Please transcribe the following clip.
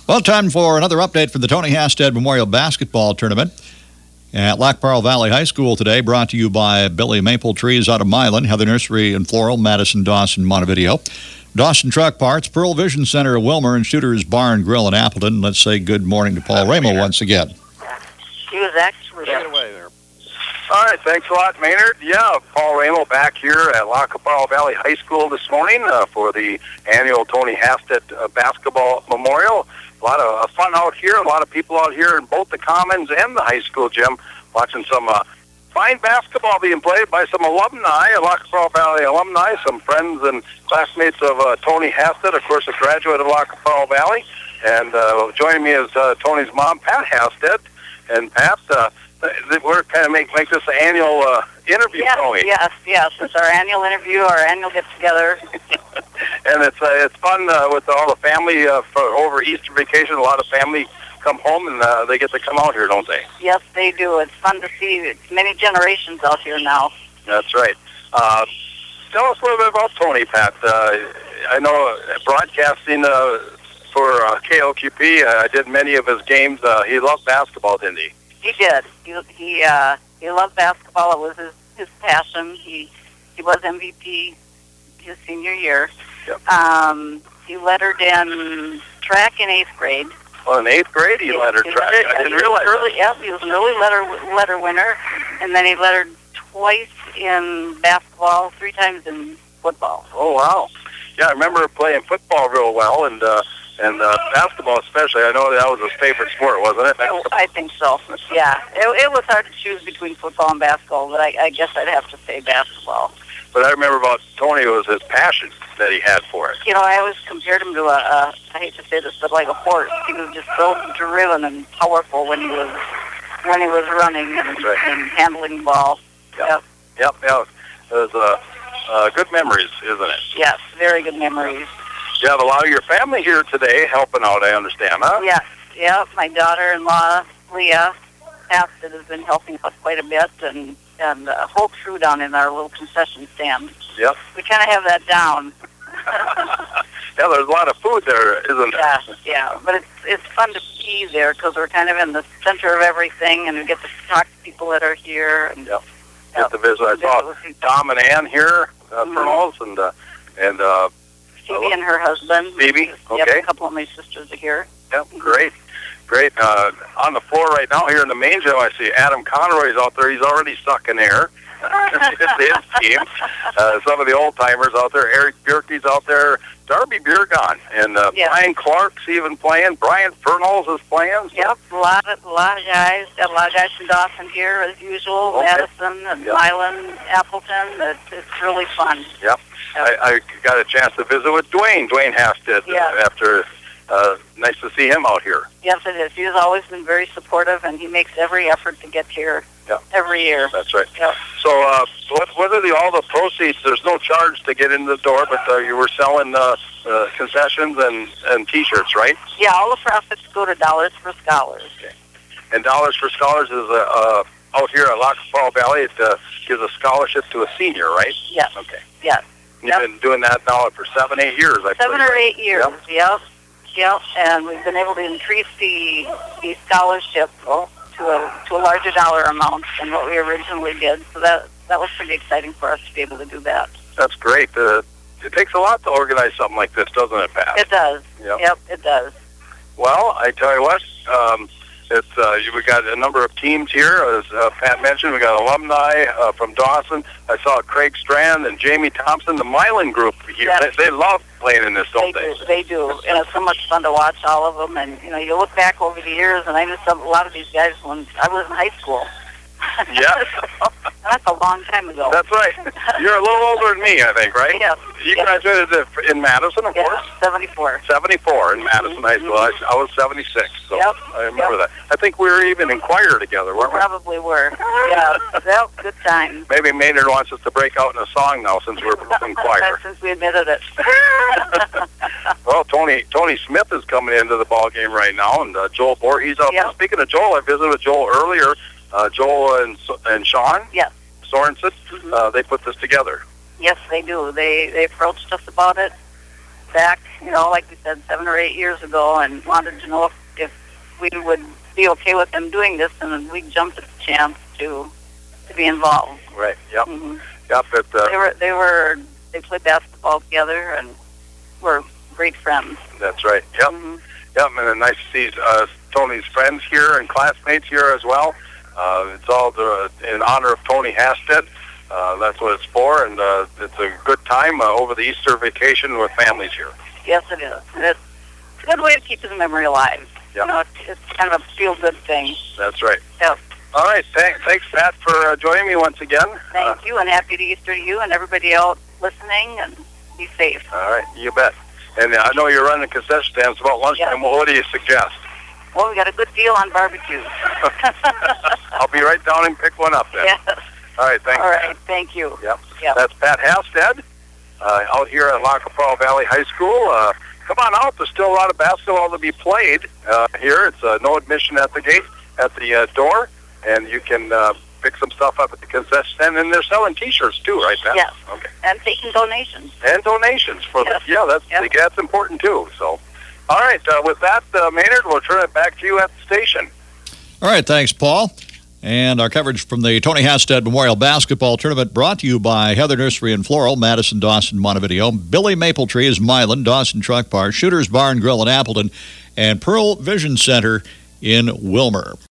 Well, time for another update from the Tony Hasted Memorial Basketball Tournament at Lac Parle Valley High School today, brought to you by Billy Maple Trees out of Milan, Heather Nursery and Floral, Madison, Dawson, Montevideo, Dawson Truck Parts, Pearl Vision Center of Wilmer, and Shooter's Barn Grill in Appleton. Let's say good morning to Paul Ramo once again. He was actually... Take it away there. All right, thanks a lot, Maynard. Yeah, Paul Ramo back here at Lac Parle Valley High School this morning for the annual Tony Hasted Basketball Memorial. A lot of fun out here, a lot of people out here in both the Commons and the high school gym watching some fine basketball being played by some alumni, Lac Parle Valley alumni, some friends and classmates of Tony Hasted, of course, a graduate of Lac Parle Valley. And joining me is Tony's mom, Pat Hasted. And Pat, we're kind of make this an annual interview, Tony. Yes. It's our annual interview, our annual get-together. And it's fun with all the family for over Easter vacation. A lot of family come home, and they get to come out here, don't they? Yes, they do. It's fun to see many generations out here now. That's right. Tell us a little bit about Tony, Pat. I know broadcasting for KLQP, I did many of his games. He loved basketball, didn't he? He did. He loved basketball. It was his passion. He was MVP his senior year. Yep. He lettered in track in 8th grade. Well, in 8th grade, he lettered track. I didn't realize that. Yep, he was an early letter winner, and then he lettered twice in basketball, 3 times in football. Oh, wow. Yeah, I remember playing football real well, and basketball especially. I know that was his favorite sport, wasn't it? I think so. Yeah, it was hard to choose between football and basketball, but I guess I'd have to say basketball. But I remember about Tony was his passion that he had for it. You know, I always compared him to I hate to say this, but like a horse. He was just so driven and powerful when he was running and handling the ball. Yep. It was good memories, isn't it? Yes, very good memories. You have a lot of your family here today helping out, I understand, huh? Yes. Yep. My daughter-in-law, Leah Hasted, has been helping us quite a bit, and the whole crew down in our little concession stand. Yep. We kind of have that down. Yeah, there's a lot of food there, isn't there? Yeah. But it's fun to be there because we're kind of in the center of everything, and we get to talk to people that are here. And, Get to visit. I saw Tom and Ann here, Fernals, and Phoebe and her husband. Phoebe, okay. Yep, a couple of my sisters are here. Yep, great. On the floor right now here in the main gym, I see Adam Conroy's out there. He's already sucking air. It's his team. Some of the old-timers out there. Eric Bjerke's out there. Darby Bjergon. And Brian Clark's even playing. Brian Fernals is playing. So. Yep, a lot of guys. Got a lot of guys from Dawson here, as usual. Okay. Madison, Milan, Appleton. It's really fun. Yep. I got a chance to visit with Dwayne Hasted after... nice to see him out here. Yes, it is. He's always been very supportive, and he makes every effort to get here every year. That's right. Yep. So what are all the proceeds? There's no charge to get in the door, but you were selling concessions and T-shirts, right? Yeah, all the profits go to Dollars for Scholars. Okay. And Dollars for Scholars is out here at Lac Parle Valley. It gives a scholarship to a senior, right? Yes. Okay. Yes. You've been doing that now for 7-8 years, I believe. 7 or 8 years, Yep, and we've been able to increase the scholarship to a larger dollar amount than what we originally did. So that was pretty exciting for us to be able to do that. That's great. It takes a lot to organize something like this, doesn't it, Pat? It does. Yep, it does. Well, I tell you what, we got a number of teams here. As Pat mentioned, we got alumni from Dawson. I saw Craig Strand and Jamie Thompson, the Milan group here. Yes. They love playing in this, don't they? They do, and it's so much fun to watch all of them. And you look back over the years, and I knew a lot of these guys when I was in high school. Yeah. That's a long time ago. That's right. You're a little older than me, I think, right? Yes. You graduated in Madison, of course? 74. 74 in Madison High School. I was 76, so I remember that. I think we were even in choir together, weren't we? Probably were. Yeah. Well, good times. Maybe Maynard wants us to break out in a song now since we're in choir. Since we admitted it. Well, Tony Smith is coming into the ball game right now, and Joel Voorhees out there. Speaking of Joel, I visited with Joel earlier. Joel and Sean Sorensen, they put this together. Yes, they do. They approached us about it, back, like we said, 7 or 8 years ago, and wanted to know if we would be okay with them doing this, and we jumped at the chance to be involved. Right. Yep. Mm-hmm. Yep. They played basketball together and were great friends. That's right. Yep. Mm-hmm. Yep. And nice to see Tony's friends here and classmates here as well. It's all in honor of Tony Hasted. That's what it's for, and it's a good time over the Easter vacation with families here. Yes, it is. It's a good way to keep his memory alive. Yep. It's kind of a feel-good thing. That's right. Yep. All right. Thanks, Pat, for joining me once again. Thank you, and happy Easter to you and everybody else listening, and be safe. All right. You bet. And I know you're running concession stands about lunchtime. Yes. Well, what do you suggest? Well, we got a good deal on barbecue. I'll be right down and pick one up then. Yes. All right. Thanks. All right. Thank you. Yep. Yep. That's Pat Hasted out here at La Capral Valley High School. Come on out. There's still a lot of basketball to be played here. It's no admission at the gate, at the door, and you can pick some stuff up at the concession stand. And they're selling T-shirts too, right, Pat? Yes. Okay. And taking donations. And donations for Yes. that's important too. So, all right. With that, Maynard, we'll turn it back to you at the station. All right, thanks, Paul. And our coverage from the Tony Hasted Memorial Basketball Tournament brought to you by Heather Nursery and Floral, Madison, Dawson, Montevideo, Billy Maple Trees, Milan, Dawson Truck Bar, Shooter's Bar and Grill in Appleton, and Pearl Vision Center in Wilmer.